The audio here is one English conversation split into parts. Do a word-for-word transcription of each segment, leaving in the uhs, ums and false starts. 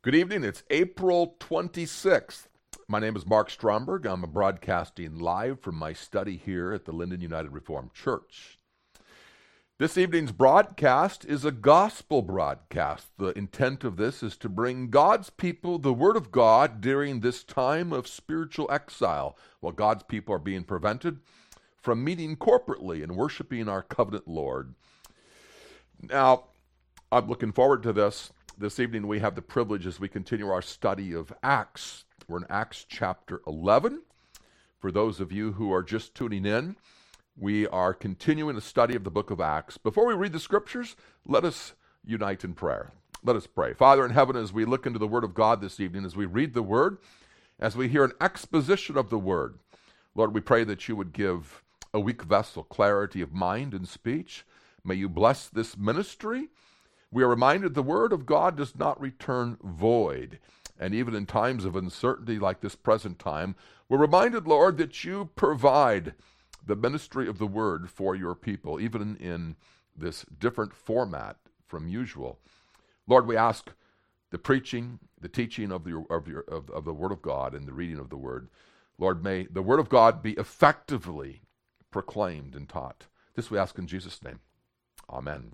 Good evening. It's April twenty-sixth. My name is Mark Stromberg. I'm broadcasting live from my study here at the Linden United Reformed Church. This evening's broadcast is a gospel broadcast. The intent of this is to bring God's people the Word of God during this time of spiritual exile, while God's people are being prevented from meeting corporately and worshiping our covenant Lord. Now, I'm looking forward to this. This evening we have the privilege as we continue our study of Acts. We're in Acts chapter eleven. For those of you who are just tuning in, we are continuing the study of the book of Acts. Before we read the scriptures, let us unite in prayer. Let us pray. Father in heaven, as we look into the Word of God this evening, as we read the Word, as we hear an exposition of the Word, Lord, we pray that you would give a weak vessel clarity of mind and speech. May you bless this ministry. We are reminded the Word of God does not return void. And even in times of uncertainty like this present time, we're reminded, Lord, that you provide the ministry of the Word for your people, even in this different format from usual. Lord, we ask the preaching, the teaching of the, of, your, of, of the Word of God and the reading of the Word. Lord, may the Word of God be effectively proclaimed and taught. This we ask in Jesus' name. Amen.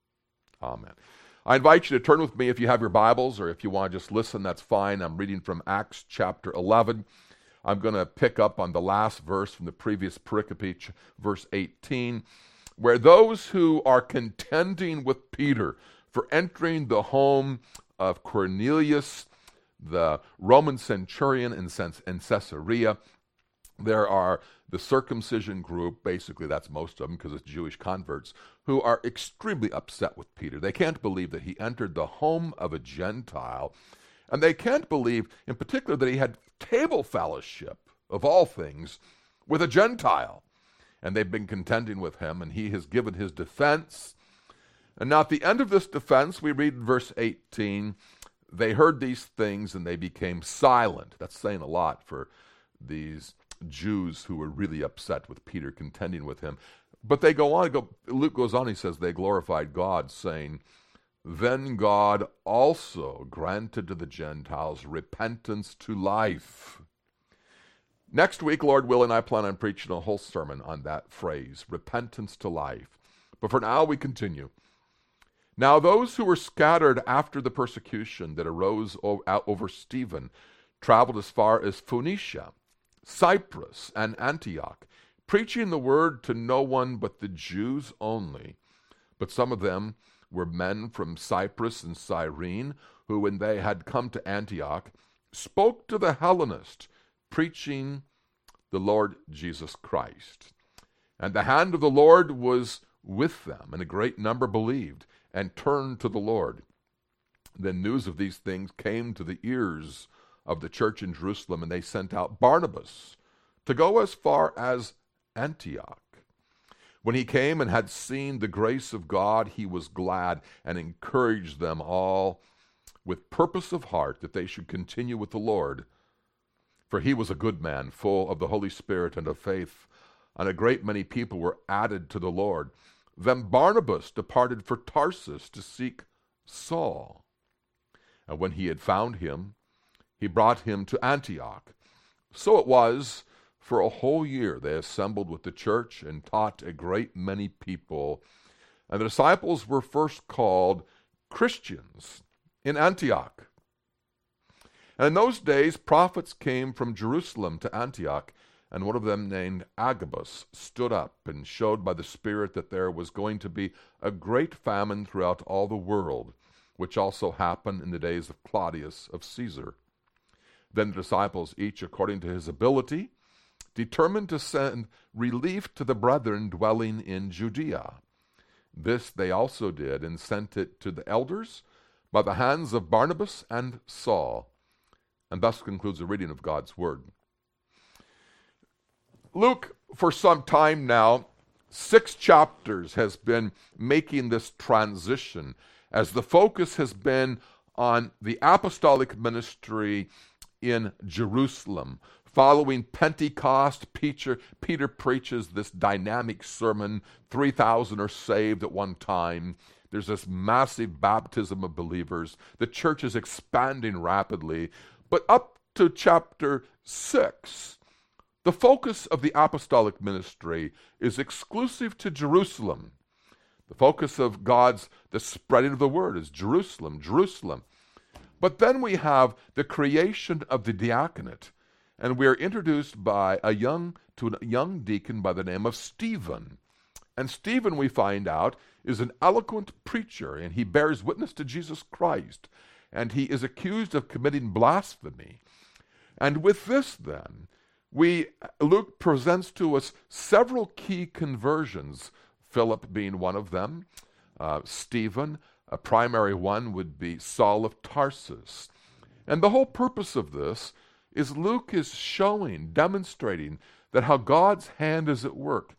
Amen. I invite you to turn with me if you have your Bibles, or if you want to just listen, that's fine. I'm reading from Acts chapter eleven. I'm going to pick up on the last verse from the previous pericope, verse eighteen, where those who are contending with Peter for entering the home of Cornelius, the Roman centurion in Caesarea, there are the circumcision group, basically that's most of them because it's Jewish converts, who are extremely upset with Peter. They can't believe that he entered the home of a Gentile, and they can't believe in particular that he had table fellowship, of all things, with a Gentile. And they've been contending with him, and he has given his defense. And now at the end of this defense, we read in verse eighteen, they heard these things and they became silent. That's saying a lot for these Jews who were really upset with Peter contending with him. But they go on, go, Luke goes on, he says, they glorified God, saying, then God also granted to the Gentiles repentance to life. Next week, Lord willing, I plan on preaching a whole sermon on that phrase, repentance to life. But for now, we continue. Now those who were scattered after the persecution that arose over Stephen traveled as far as Phoenicia, Cyprus, and Antioch, preaching the word to no one but the Jews only. But some of them were men from Cyprus and Cyrene, who, when they had come to Antioch, spoke to the Hellenists, preaching the Lord Jesus Christ. And the hand of the Lord was with them, and a great number believed, and turned to the Lord. Then news of these things came to the ears of the church in Jerusalem, and they sent out Barnabas to go as far as Antioch. When he came and had seen the grace of God, he was glad and encouraged them all with purpose of heart that they should continue with the Lord. For he was a good man, full of the Holy Spirit and of faith, and a great many people were added to the Lord. Then Barnabas departed for Tarsus to seek Saul. And when he had found him, he brought him to Antioch. So it was, for a whole year they assembled with the church and taught a great many people. And the disciples were first called Christians in Antioch. And in those days prophets came from Jerusalem to Antioch, and one of them, named Agabus, stood up and showed by the Spirit that there was going to be a great famine throughout all the world, which also happened in the days of Claudius of Caesar. Then the disciples, each according to his ability, determined to send relief to the brethren dwelling in Judea. This they also did, and sent it to the elders by the hands of Barnabas and Saul. And thus concludes the reading of God's Word. Luke, for some time now, six chapters, has been making this transition as the focus has been on the apostolic ministry in Jerusalem. Following Pentecost, Peter, Peter preaches this dynamic sermon. three thousand are saved at one time. There's this massive baptism of believers. The church is expanding rapidly. But up to chapter six, the focus of the apostolic ministry is exclusive to Jerusalem. The focus of God's, the spreading of the word is Jerusalem, Jerusalem. But then we have the creation of the diaconate, and we are introduced by a young to a young deacon by the name of Stephen. And Stephen, we find out, is an eloquent preacher, and he bears witness to Jesus Christ, and he is accused of committing blasphemy. And with this, then, we Luke presents to us several key conversions, Philip being one of them, uh, Stephen. A primary one would be Saul of Tarsus. And the whole purpose of this is Luke is showing, demonstrating that how God's hand is at work,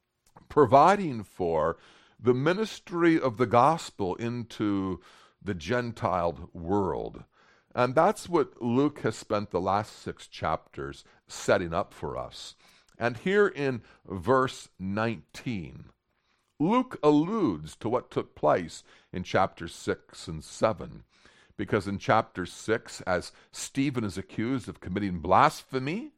providing for the ministry of the gospel into the Gentile world. And that's what Luke has spent the last six chapters setting up for us. And here in verse nineteen, Luke alludes to what took place in chapters six and seven. Because in chapter six, as Stephen is accused of committing blasphemy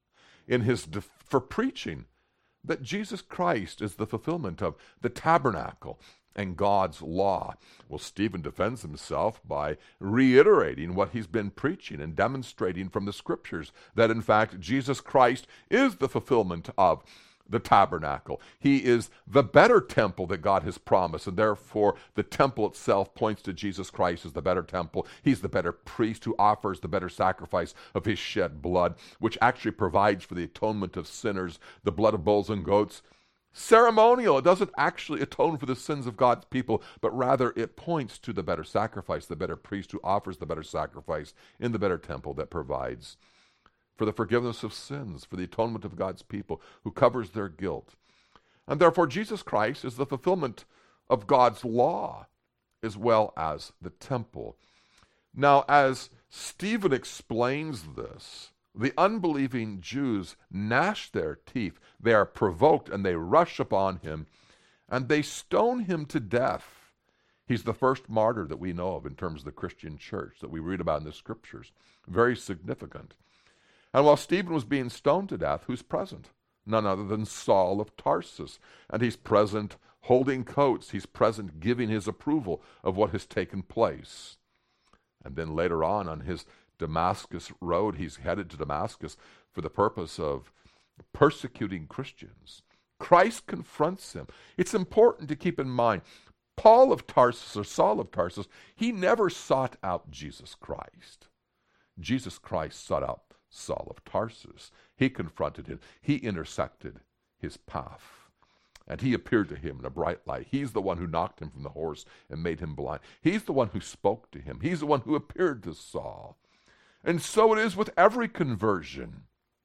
in his def- for preaching that Jesus Christ is the fulfillment of the tabernacle and God's law. Well, Stephen defends himself by reiterating what he's been preaching and demonstrating from the scriptures, that in fact Jesus Christ is the fulfillment of the tabernacle. He is the better temple that God has promised, and therefore the temple itself points to Jesus Christ as the better temple. He's the better priest who offers the better sacrifice of his shed blood, which actually provides for the atonement of sinners. The blood of bulls and goats, ceremonial. It doesn't actually atone for the sins of God's people, but rather it points to the better sacrifice, the better priest who offers the better sacrifice in the better temple that provides for the forgiveness of sins, for the atonement of God's people, who covers their guilt. And therefore Jesus Christ is the fulfillment of God's law as well as the temple. Now, as Stephen explains this, the unbelieving Jews gnash their teeth. They are provoked and they rush upon him and they stone him to death. He's the first martyr that we know of in terms of the Christian church that we read about in the scriptures. Very significant. And while Stephen was being stoned to death, who's present? None other than Saul of Tarsus. And he's present holding coats. He's present giving his approval of what has taken place. And then later on, on his Damascus road, he's headed to Damascus for the purpose of persecuting Christians. Christ confronts him. It's important to keep in mind, Paul of Tarsus, or Saul of Tarsus, he never sought out Jesus Christ. Jesus Christ sought out Saul of Tarsus. He confronted him. He intersected his path. And he appeared to him in a bright light. He's the one who knocked him from the horse and made him blind. He's the one who spoke to him. He's the one who appeared to Saul. And so it is with every conversion.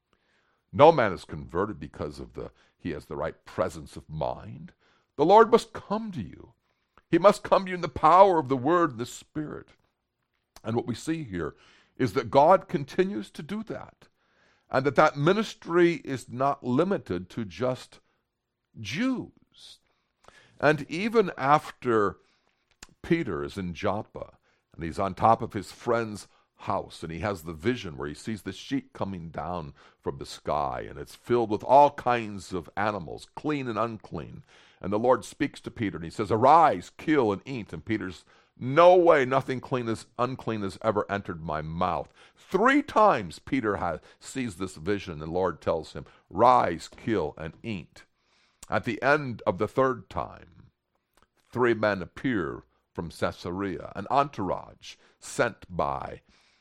No man is converted because of the he has the right presence of mind. The Lord must come to you. He must come to you in the power of the Word and the Spirit. And what we see here is that God continues to do that, and that that ministry is not limited to just Jews. And even after Peter is in Joppa, and he's on top of his friend's house, and he has the vision where he sees the sheet coming down from the sky, and it's filled with all kinds of animals, clean and unclean. And the Lord speaks to Peter, and he says, "Arise, kill and eat." And Peter's, "No way, nothing clean as unclean has ever entered my mouth." Three times Peter has, sees this vision, and the Lord tells him, "Rise, kill, and eat." At the end of the third time, three men appear from Caesarea, an entourage sent by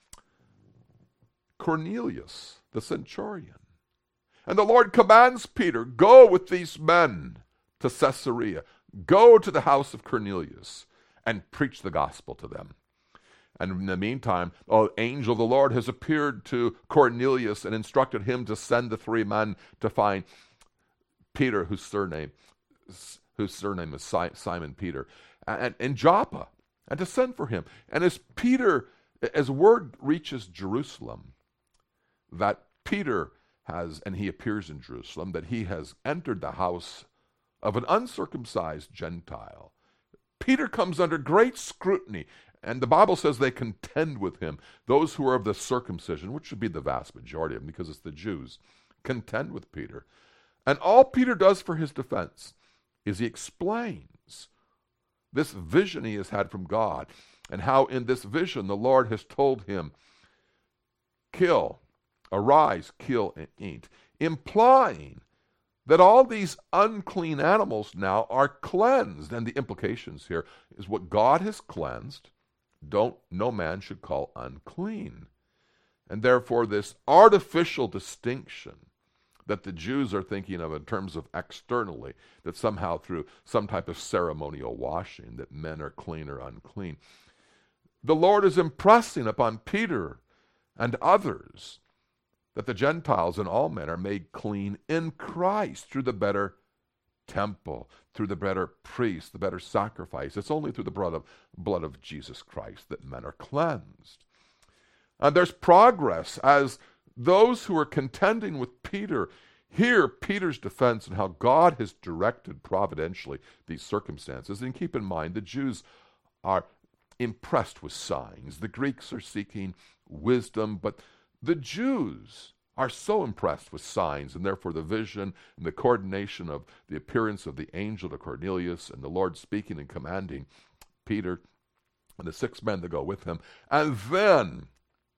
Cornelius, the centurion. And the Lord commands Peter, "Go with these men to Caesarea. Go to the house of Cornelius and preach the gospel to them." And in the meantime, an angel of the Lord has appeared to Cornelius and instructed him to send the three men to find Peter, whose surname, whose surname is Simon Peter, and in Joppa, and to send for him. And as Peter, as word reaches Jerusalem, that Peter has, and he appears in Jerusalem, that he has entered the house of an uncircumcised Gentile, Peter comes under great scrutiny, and the Bible says they contend with him. Those who are of the circumcision, which should be the vast majority of them because it's the Jews, contend with Peter. And all Peter does for his defense is he explains this vision he has had from God, and how in this vision the Lord has told him, kill, arise, kill, and eat, implying that all these unclean animals now are cleansed. And the implications here is what God has cleansed, don't no man should call unclean. And therefore this artificial distinction that the Jews are thinking of in terms of externally, that somehow through some type of ceremonial washing, that men are clean or unclean. The Lord is impressing upon Peter and others that the Gentiles and all men are made clean in Christ through the better temple, through the better priest, the better sacrifice. It's only through the blood of, blood of Jesus Christ that men are cleansed. And there's progress as those who are contending with Peter hear Peter's defense and how God has directed providentially these circumstances. And keep in mind, the Jews are impressed with signs. The Greeks are seeking wisdom, but the Jews are so impressed with signs, and therefore the vision and the coordination of the appearance of the angel to Cornelius and the Lord speaking and commanding Peter and the six men that go with him. And then,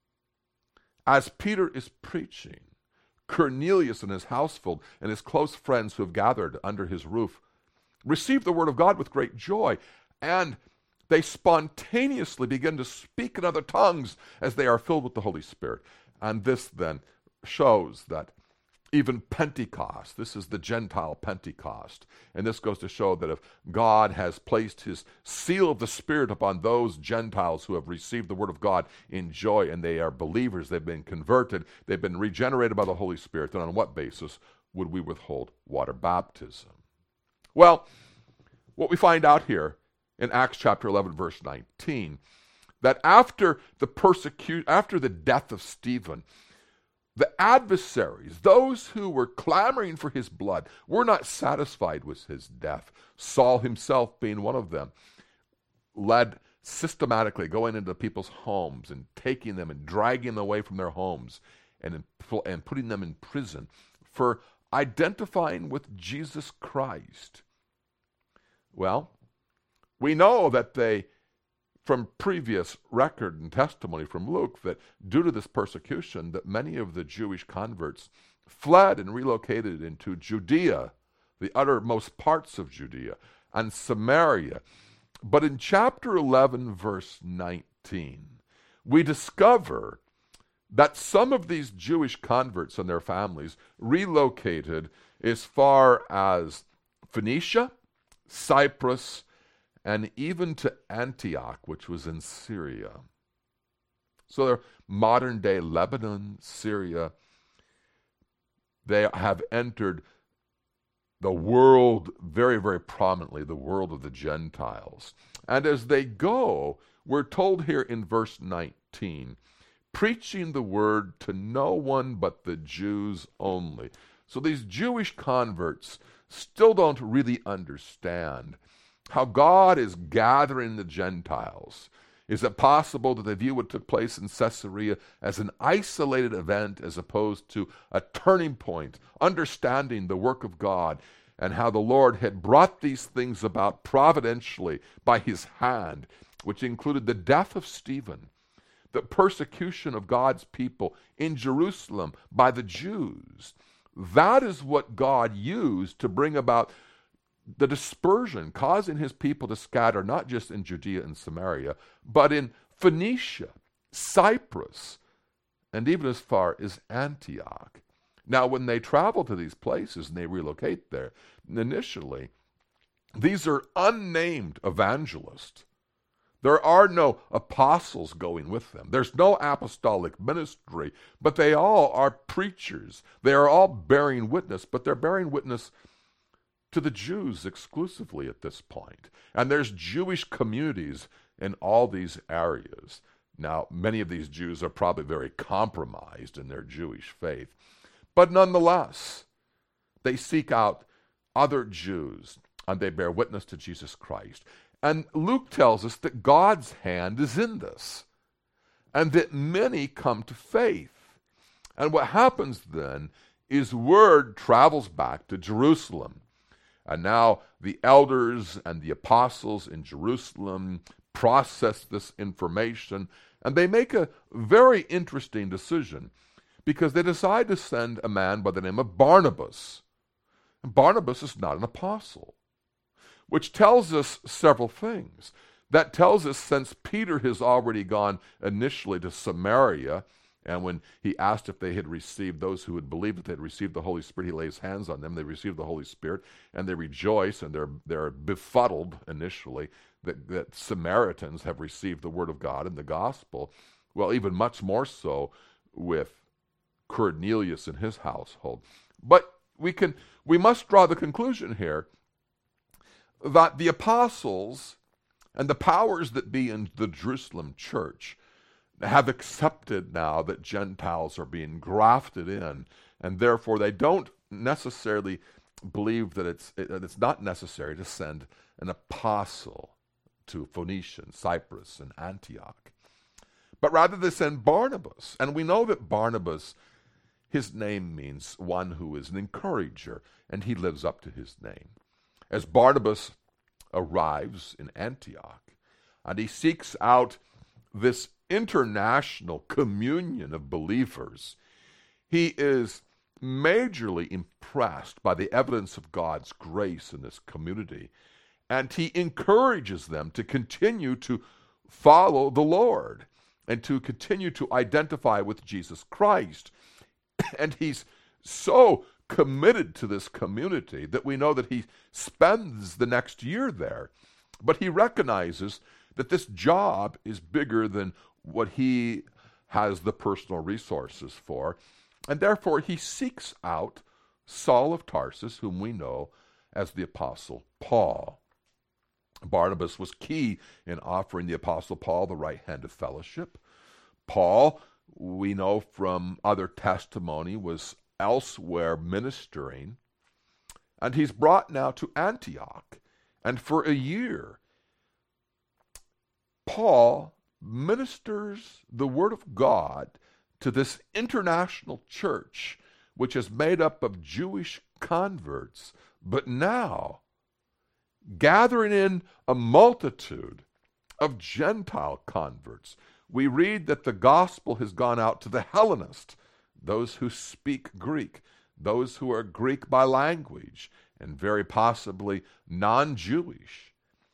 as Peter is preaching, Cornelius and his household and his close friends who have gathered under his roof receive the word of God with great joy, and they spontaneously begin to speak in other tongues as they are filled with the Holy Spirit. And this then shows that even Pentecost, this is the Gentile Pentecost, and this goes to show that if God has placed his seal of the Spirit upon those Gentiles who have received the word of God in joy, and they are believers, they've been converted, they've been regenerated by the Holy Spirit, then on what basis would we withhold water baptism? Well, what we find out here in Acts chapter eleven, verse nineteen, that after the persecution, after the death of Stephen, the adversaries, those who were clamoring for his blood, were not satisfied with his death. Saul himself being one of them, led systematically going into people's homes and taking them and dragging them away from their homes and, in, and putting them in prison for identifying with Jesus Christ. Well, we know that they, from previous record and testimony from Luke, that due to this persecution, that many of the Jewish converts fled and relocated into Judea, the uttermost parts of Judea, and Samaria. But in chapter eleven, verse nineteen, we discover that some of these Jewish converts and their families relocated as far as Phoenicia, Cyprus, and even to Antioch, which was in Syria. So they're modern-day Lebanon, Syria. They have entered the world very, very prominently, the world of the Gentiles. And as they go, we're told here in verse nineteen, preaching the word to no one but the Jews only. So these Jewish converts still don't really understand how God is gathering the Gentiles. Is it possible that they view what took place in Caesarea as an isolated event as opposed to a turning point, understanding the work of God and how the Lord had brought these things about providentially by his hand, which included the death of Stephen, the persecution of God's people in Jerusalem by the Jews. That is what God used to bring about the dispersion, causing his people to scatter not just in Judea and Samaria, but in Phoenicia, Cyprus, and even as far as Antioch. Now, when they travel to these places and they relocate there, initially, these are unnamed evangelists. There are no apostles going with them. There's no apostolic ministry, but they all are preachers. They are all bearing witness, but they're bearing witness to the Jews exclusively at this point. And there's Jewish communities in all these areas. Now, many of these Jews are probably very compromised in their Jewish faith. But nonetheless, they seek out other Jews and they bear witness to Jesus Christ. And Luke tells us that God's hand is in this, and that many come to faith. And what happens then is word travels back to Jerusalem. And now the elders and the apostles in Jerusalem process this information, and they make a very interesting decision, because they decide to send a man by the name of Barnabas. And Barnabas is not an apostle, which tells us several things. That tells us, since Peter has already gone initially to Samaria, and when he asked if they had received, those who had believed that they had received the Holy Spirit, he lays hands on them, they received the Holy Spirit, and they rejoice, and they're they're befuddled initially that, that Samaritans have received the Word of God and the gospel. Well, even much more so with Cornelius and his household. But we can we must draw the conclusion here that the apostles and the powers that be in the Jerusalem church have accepted now that Gentiles are being grafted in, and therefore they don't necessarily believe that it's that it's not necessary to send an apostle to Phoenicia, and Cyprus, and Antioch, but rather they send Barnabas. And we know that Barnabas, his name means one who is an encourager, and he lives up to his name. As Barnabas arrives in Antioch, and he seeks out this international communion of believers, he is majorly impressed by the evidence of God's grace in this community, and he encourages them to continue to follow the Lord and to continue to identify with Jesus Christ. And he's so committed to this community that we know that he spends the next year there. But he recognizes that this job is bigger than what he has the personal resources for. And therefore he seeks out Saul of Tarsus, whom we know as the Apostle Paul. Barnabas was key in offering the Apostle Paul the right hand of fellowship. Paul, we know from other testimony, was elsewhere ministering, and he's brought now to Antioch. And for a year, Paul ministers the Word of God to this international church, which is made up of Jewish converts, but now gathering in a multitude of Gentile converts. We read that the gospel has gone out to the Hellenists, those who speak Greek, those who are Greek by language, and very possibly non-Jewish.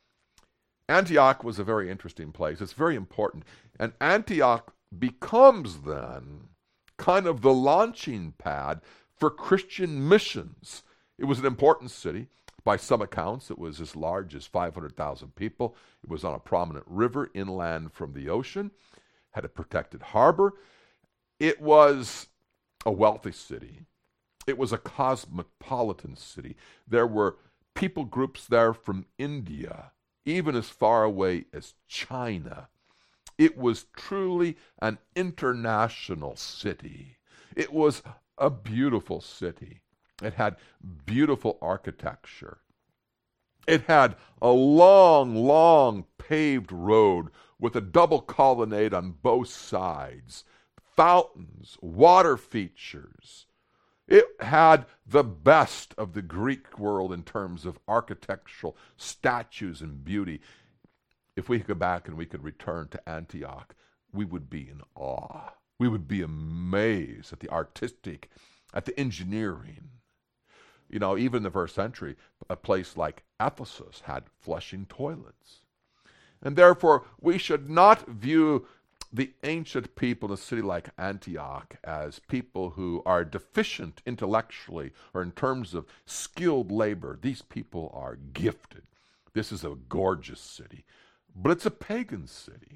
Antioch was a very interesting place. It's very important. And Antioch becomes then kind of the launching pad for Christian missions. It was an important city. By some accounts, it was as large as five hundred thousand people. It was on a prominent river inland from the ocean, had a protected harbor. It was a wealthy city. It was a cosmopolitan city. There were people groups there from India, even as far away as China. It was truly an international city. It was a beautiful city. It had beautiful architecture. It had a long, long paved road with a double colonnade on both sides, fountains, water features. It had the best of the Greek world in terms of architectural statues and beauty. If we could go back and we could return to Antioch, we would be in awe. We would be amazed at the artistic, at the engineering. You know, even in the first century, a place like Ephesus had flushing toilets. And therefore, we should not view the ancient people in a city like Antioch as people who are deficient intellectually or in terms of skilled labor. These people are gifted. This is a gorgeous city, but it's a pagan city.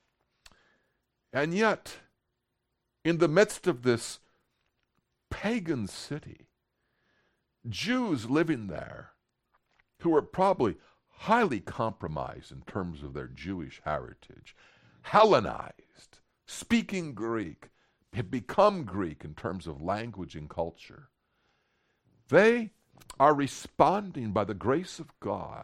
And yet, in the midst of this pagan city, Jews living there who were probably highly compromised in terms of their Jewish heritage, Hellenized, speaking Greek, had become Greek in terms of language and culture. They are responding by the grace of God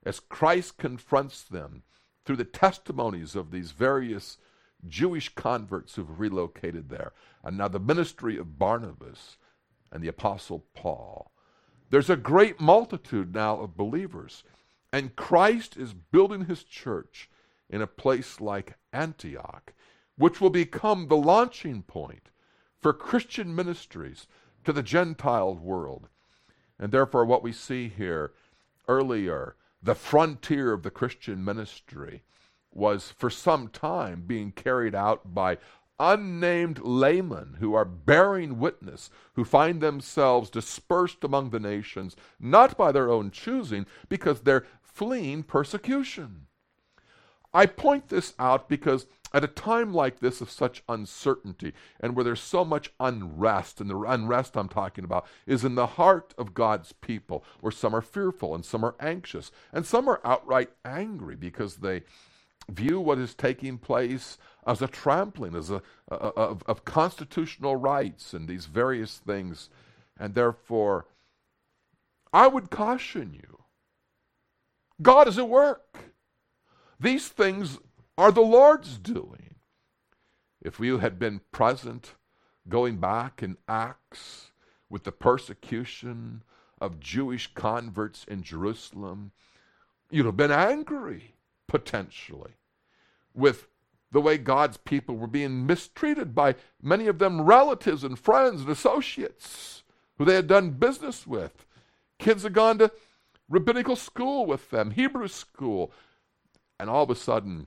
as Christ confronts them through the testimonies of these various Jewish converts who've relocated there, and now the ministry of Barnabas and the Apostle Paul. There's a great multitude now of believers, and Christ is building his church in a place like Antioch, which will become the launching point for Christian ministries to the Gentile world. And therefore what we see here earlier, the frontier of the Christian ministry, was for some time being carried out by unnamed laymen who are bearing witness, who find themselves dispersed among the nations, not by their own choosing, because they're fleeing persecution. I point this out because at a time like this of such uncertainty, and where there's so much unrest, and the unrest I'm talking about is in the heart of God's people, where some are fearful and some are anxious, and some are outright angry because they view what is taking place as a trampling as a, a, a of, of constitutional rights and these various things. And therefore, I would caution you, God is at work. These things are the Lord's doing. If you had been present going back in Acts with the persecution of Jewish converts in Jerusalem, you'd have been angry, potentially, with the way God's people were being mistreated by many of them relatives and friends and associates who they had done business with. Kids had gone to rabbinical school with them, Hebrew school, and all of a sudden,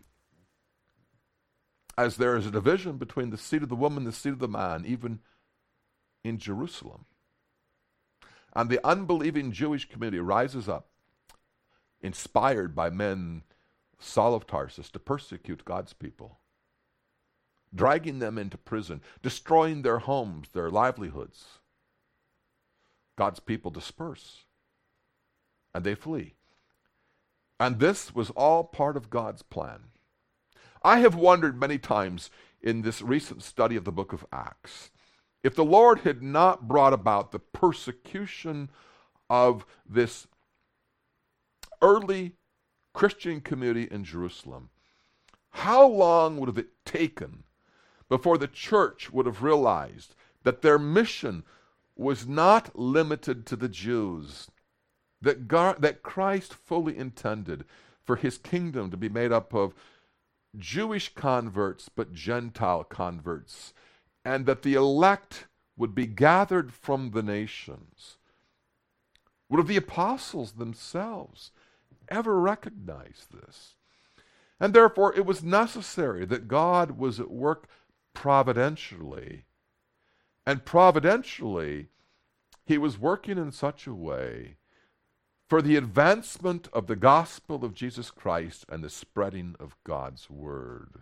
as there is a division between the seed of the woman and the seed of the man, even in Jerusalem, and the unbelieving Jewish community rises up, inspired by men, Saul of Tarsus, to persecute God's people, dragging them into prison, destroying their homes, their livelihoods. God's people disperse, and they flee. And this was all part of God's plan. I have wondered many times in this recent study of the book of Acts, if the Lord had not brought about the persecution of this early Christian community in Jerusalem, how long would have it taken before the church would have realized that their mission was not limited to the Jews, that God, that Christ fully intended for his kingdom to be made up of Jewish converts but Gentile converts, and that the elect would be gathered from the nations? Would have the apostles themselves ever recognized this? And therefore it was necessary that God was at work providentially, and providentially he was working in such a way for the advancement of the gospel of Jesus Christ and the spreading of God's word.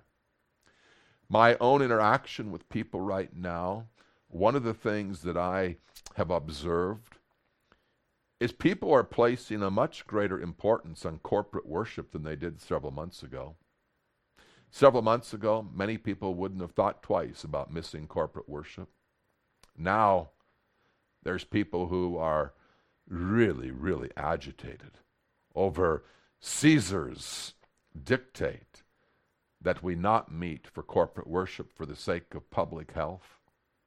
My own interaction with people right now, one of the things that I have observed is people are placing a much greater importance on corporate worship than they did several months ago. Several months ago, many people wouldn't have thought twice about missing corporate worship. Now, there's people who are really, really agitated over Caesar's dictate that we not meet for corporate worship for the sake of public health.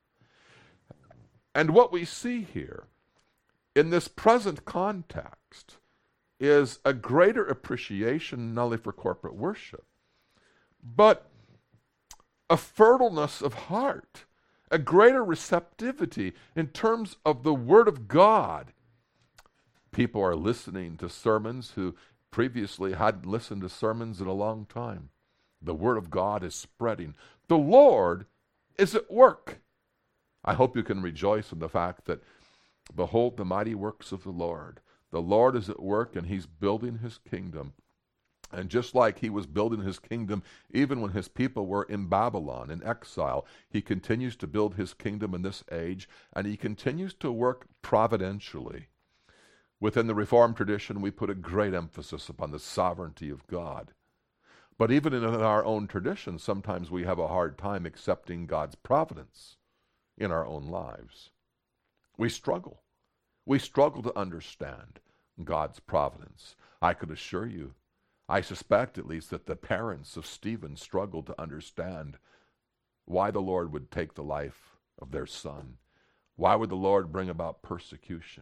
And what we see here in this present context is a greater appreciation not only for corporate worship, but a fertileness of heart, a greater receptivity in terms of the Word of God. People are listening to sermons who previously hadn't listened to sermons in a long time. The Word of God is spreading. The Lord is at work. I hope you can rejoice in the fact that, behold the mighty works of the Lord. The Lord is at work and he's building his kingdom. And just like he was building his kingdom even when his people were in Babylon, in exile, he continues to build his kingdom in this age, and he continues to work providentially. Within the Reformed tradition, we put a great emphasis upon the sovereignty of God. But even in our own tradition, sometimes we have a hard time accepting God's providence in our own lives. We struggle. We struggle to understand God's providence. I could assure you, I suspect at least, that the parents of Stephen struggled to understand why the Lord would take the life of their son. Why would the Lord bring about persecution?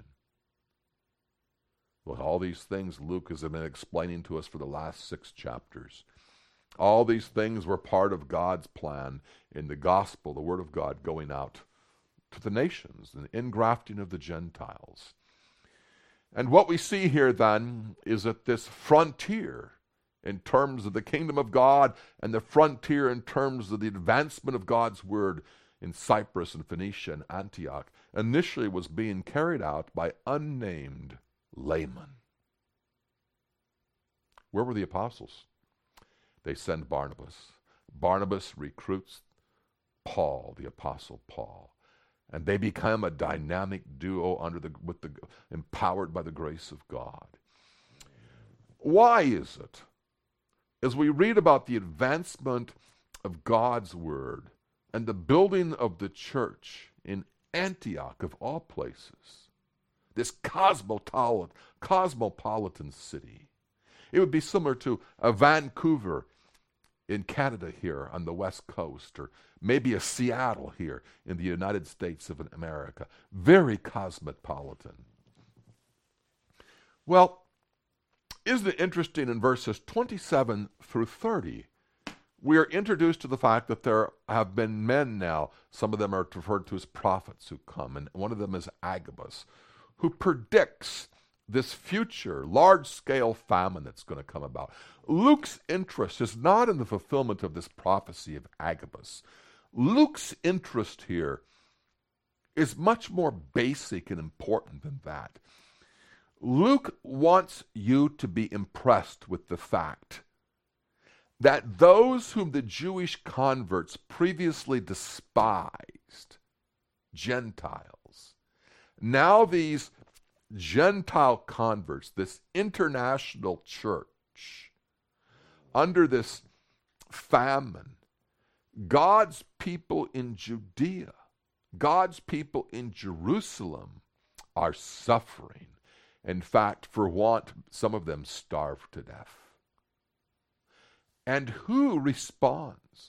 Well, all these things Luke has been explaining to us for the last six chapters. All these things were part of God's plan in the gospel, the word of God, going out to the nations, and ingrafting of the Gentiles. And what we see here then is that this frontier in terms of the kingdom of God and the frontier in terms of the advancement of God's word in Cyprus and Phoenicia and Antioch initially was being carried out by unnamed laymen. Where were the apostles? They send Barnabas. Barnabas recruits Paul, the apostle Paul. And they become a dynamic duo under the, with the, empowered by the grace of God. Why is it, as we read about the advancement of God's word and the building of the church in Antioch, of all places, this cosmopolitan, cosmopolitan city, it would be similar to a Vancouver in Canada here on the West Coast, or maybe a Seattle here in the United States of America. Very cosmopolitan. Well, isn't it interesting in verses twenty-seven through thirty, we are introduced to the fact that there have been men now, some of them are referred to as prophets, who come, and one of them is Agabus, who predicts this future large-scale famine that's going to come about. Luke's interest is not in the fulfillment of this prophecy of Agabus. Luke's interest here is much more basic and important than that. Luke wants you to be impressed with the fact that those whom the Jewish converts previously despised, Gentiles, now these Gentile converts, this international church, under this famine, God's people in Judea, God's people in Jerusalem are suffering. In fact, for want, some of them starve to death. And who responds?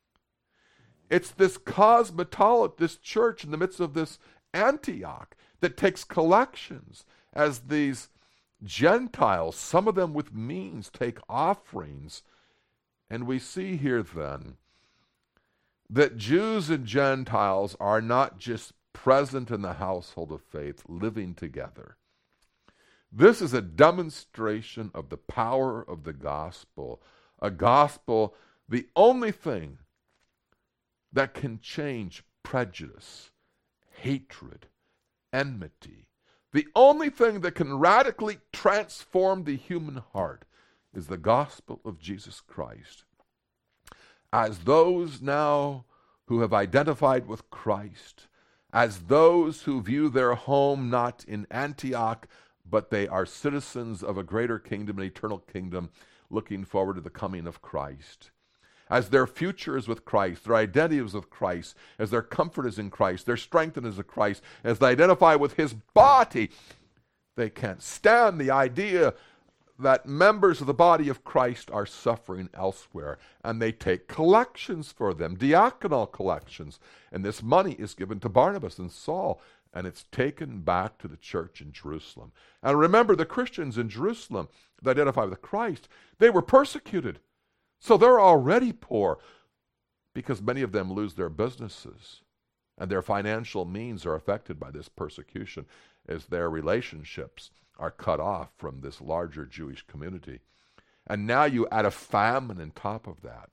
It's this cosmopolitan, this church in the midst of this Antioch, that takes collections as these Gentiles, some of them with means, take offerings. And we see here then that Jews and Gentiles are not just present in the household of faith, living together. This is a demonstration of the power of the gospel. A gospel, the only thing that can change prejudice, hatred, enmity. The only thing that can radically transform the human heart is the gospel of Jesus Christ. As those now who have identified with Christ, as those who view their home not in Antioch, but they are citizens of a greater kingdom, an eternal kingdom, looking forward to the coming of Christ. As their future is with Christ, their identity is with Christ, as their comfort is in Christ, their strength is in Christ, as they identify with His body, they can't stand the idea that members of the body of Christ are suffering elsewhere, and they take collections for them, diaconal collections, and this money is given to Barnabas and Saul, and it's taken back to the church in Jerusalem. And remember, the Christians in Jerusalem that identify with Christ, they were persecuted. So they're already poor because many of them lose their businesses and their financial means are affected by this persecution as their relationships are cut off from this larger Jewish community. And now you add a famine on top of that.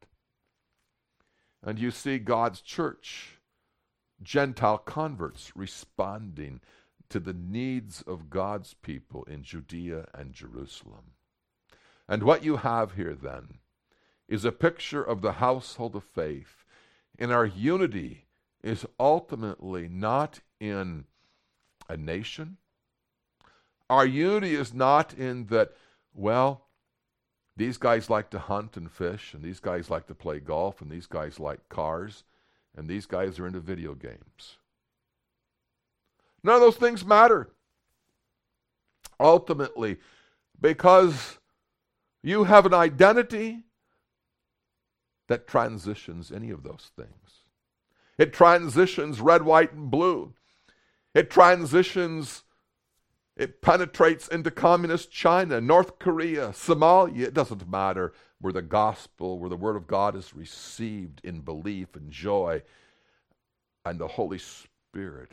And you see God's church, Gentile converts, responding to the needs of God's people in Judea and Jerusalem. And what you have here then is a picture of the household of faith. And our unity is ultimately not in a nation. Our unity is not in that, well, these guys like to hunt and fish, and these guys like to play golf, and these guys like cars, and these guys are into video games. None of those things matter. Ultimately, because you have an identity that transitions any of those things. It transitions red, white, and blue. It transitions, it penetrates into communist China, North Korea, Somalia. It doesn't matter where the gospel, where the word of God is received in belief and joy, and the Holy Spirit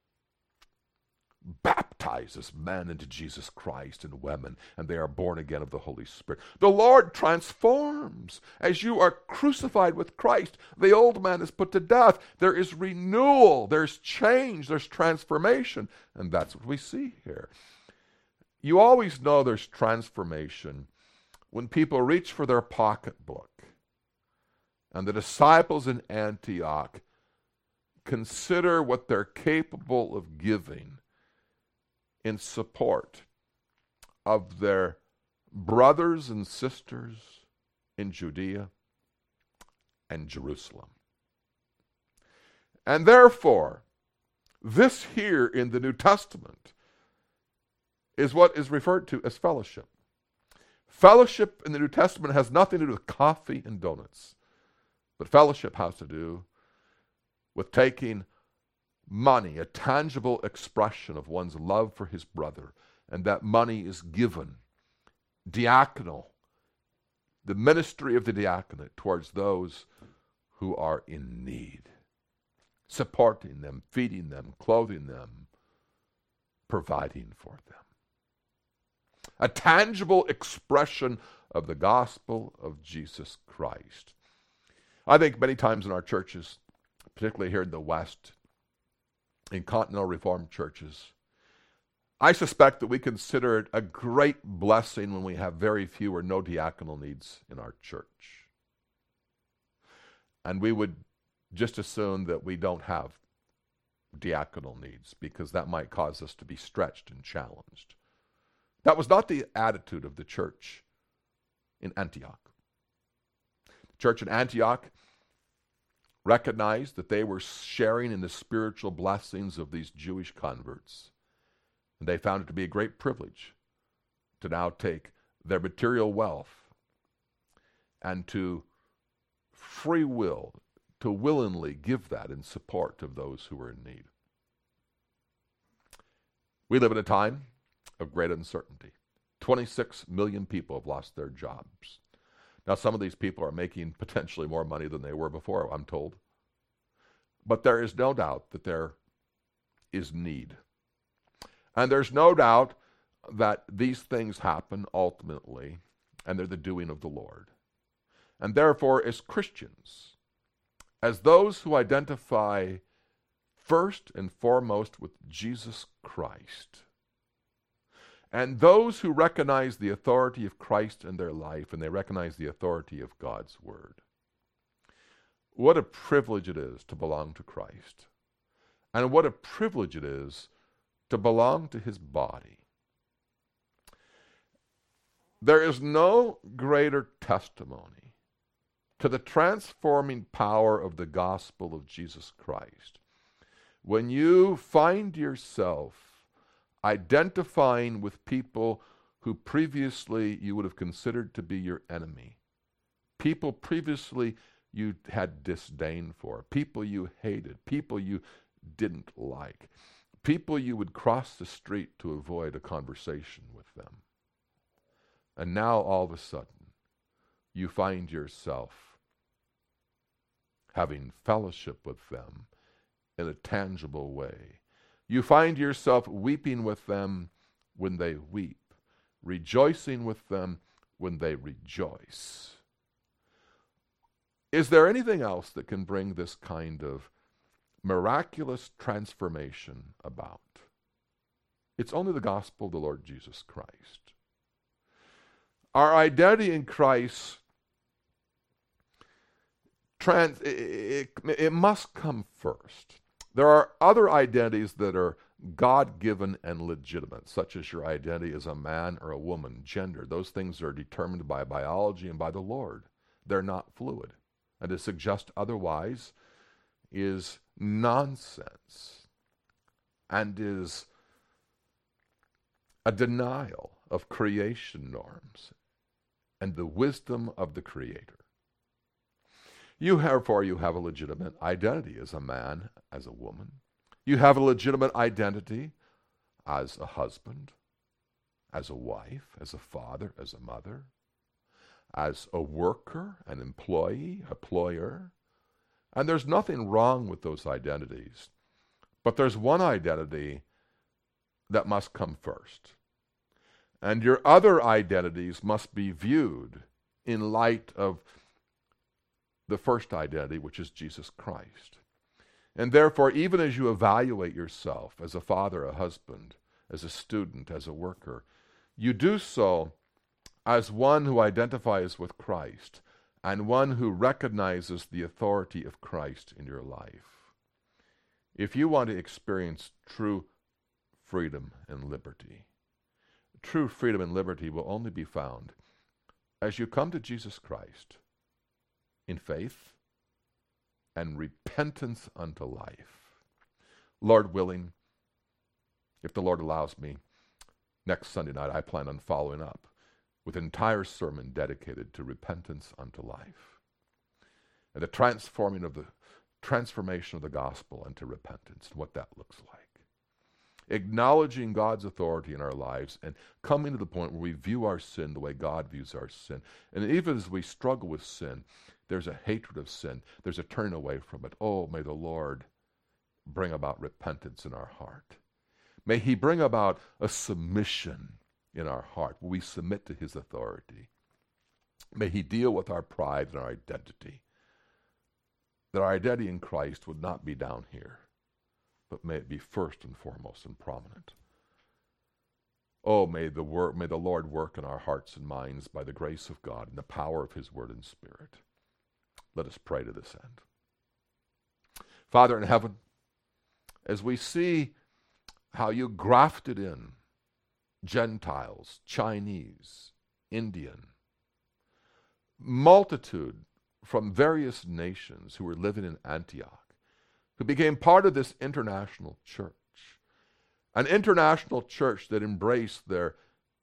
baptizes men into Jesus Christ and women, and they are born again of the Holy Spirit. The Lord transforms. As you are crucified with Christ, the old man is put to death. There is renewal, there's change, there's transformation, and that's what we see here. You always know there's transformation when people reach for their pocketbook, and the disciples in Antioch consider what they're capable of giving in support of their brothers and sisters in Judea and Jerusalem. And therefore, this here in the New Testament is what is referred to as fellowship. Fellowship in the New Testament has nothing to do with coffee and donuts, but fellowship has to do with taking money, a tangible expression of one's love for his brother, and that money is given, diaconal, the ministry of the diaconate towards those who are in need, supporting them, feeding them, clothing them, providing for them. A tangible expression of the gospel of Jesus Christ. I think many times in our churches, particularly here in the West, in Continental Reformed churches, I suspect that we consider it a great blessing when we have very few or no diaconal needs in our church. And we would just assume that we don't have diaconal needs because that might cause us to be stretched and challenged. That was not the attitude of the church in Antioch. The church in Antioch recognized that they were sharing in the spiritual blessings of these Jewish converts. And they found it to be a great privilege to now take their material wealth and to free will, to willingly give that in support of those who were in need. We live in a time of great uncertainty. twenty-six million people have lost their jobs. Now, some of these people are making potentially more money than they were before, I'm told. But there is no doubt that there is need. And there's no doubt that these things happen ultimately, and they're the doing of the Lord. And therefore, as Christians, as those who identify first and foremost with Jesus Christ, and those who recognize the authority of Christ in their life, and they recognize the authority of God's Word. What a privilege it is to belong to Christ. And what a privilege it is to belong to His body. There is no greater testimony to the transforming power of the gospel of Jesus Christ when you find yourself identifying with people who previously you would have considered to be your enemy. People previously you had disdain for. People you hated. People you didn't like. People you would cross the street to avoid a conversation with them. And now all of a sudden, you find yourself having fellowship with them in a tangible way. You find yourself weeping with them when they weep, rejoicing with them when they rejoice. Is there anything else that can bring this kind of miraculous transformation about? It's only the gospel of the Lord Jesus Christ. Our identity in Christ, trans, it, it, it must come first. There are other identities that are God-given and legitimate, such as your identity as a man or a woman, gender. Those things are determined by biology and by the Lord. They're not fluid. And to suggest otherwise is nonsense and is a denial of creation norms and the wisdom of the Creator. You, therefore, you have a legitimate identity as a man, as a woman. You have a legitimate identity as a husband, as a wife, as a father, as a mother, as a worker, an employee, employer. And there's nothing wrong with those identities. But there's one identity that must come first. And your other identities must be viewed in light of the first identity, which is Jesus Christ. And therefore, even as you evaluate yourself as a father, a husband, as a student, as a worker, you do so as one who identifies with Christ and one who recognizes the authority of Christ in your life. If you want to experience true freedom and liberty, true freedom and liberty will only be found as you come to Jesus Christ in faith and repentance unto life. Lord willing, if the Lord allows me, next Sunday night I plan on following up with an entire sermon dedicated to repentance unto life and the transforming of the transformation of the gospel into repentance and what that looks like. Acknowledging God's authority in our lives and coming to the point where we view our sin the way God views our sin. And even as we struggle with sin, there's a hatred of sin. There's a turning away from it. Oh, may the Lord bring about repentance in our heart. May He bring about a submission in our heart where we submit to His authority. May He deal with our pride and our identity. That our identity in Christ would not be down here, but may it be first and foremost and prominent. Oh, may the work, may the Lord work in our hearts and minds by the grace of God and the power of His Word and Spirit. Let us pray to this end. Father in heaven, as we see how you grafted in Gentiles, Chinese, Indian, multitude from various nations who were living in Antioch, who became part of this international church, an international church that embraced their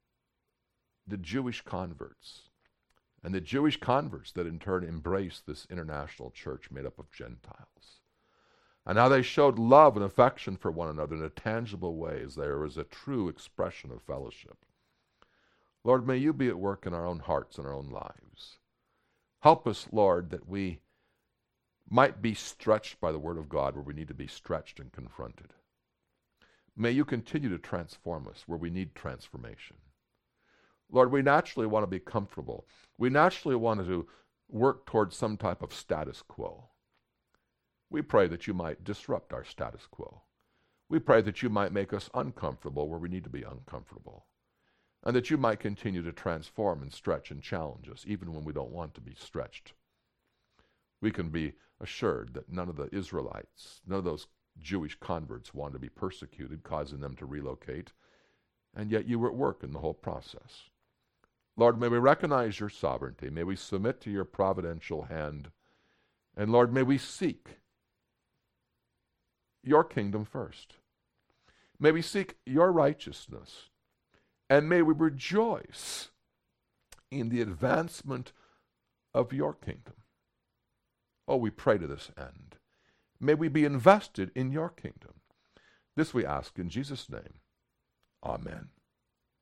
the Jewish converts, and the Jewish converts that in turn embraced this international church made up of Gentiles. And how they showed love and affection for one another in a tangible way as there was a true expression of fellowship. Lord, may you be at work in our own hearts and our own lives. Help us, Lord, that we might be stretched by the Word of God where we need to be stretched and confronted. May you continue to transform us where we need transformation. Lord, we naturally want to be comfortable. We naturally want to work towards some type of status quo. We pray that you might disrupt our status quo. We pray that you might make us uncomfortable where we need to be uncomfortable. And that you might continue to transform and stretch and challenge us even when we don't want to be stretched. We can be assured that none of the Israelites, none of those Jewish converts wanted to be persecuted, causing them to relocate. And yet you were at work in the whole process. Lord, may we recognize your sovereignty. May we submit to your providential hand. And Lord, may we seek your kingdom first. May we seek your righteousness. And may we rejoice in the advancement of your kingdom. Oh, we pray to this end. May we be invested in your kingdom. This we ask in Jesus' name. Amen.